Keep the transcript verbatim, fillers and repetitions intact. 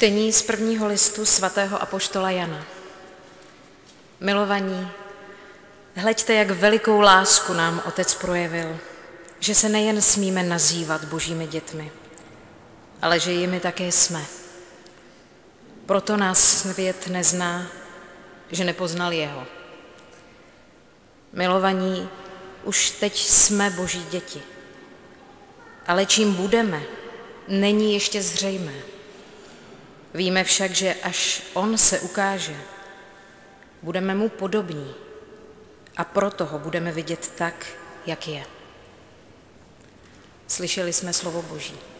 Čtení z prvního listu svatého apoštola Jana. Milovaní, hleďte, jak velikou lásku nám Otec projevil, že se nejen smíme nazývat Božími dětmi, ale že jimi také jsme. Proto nás svět nezná, že nepoznal jeho. Milovaní, už teď jsme Boží děti, ale čím budeme, není ještě zřejmé. Víme však, že až on se ukáže, budeme mu podobní a proto ho budeme vidět tak, jak je. Slyšeli jsme slovo Boží.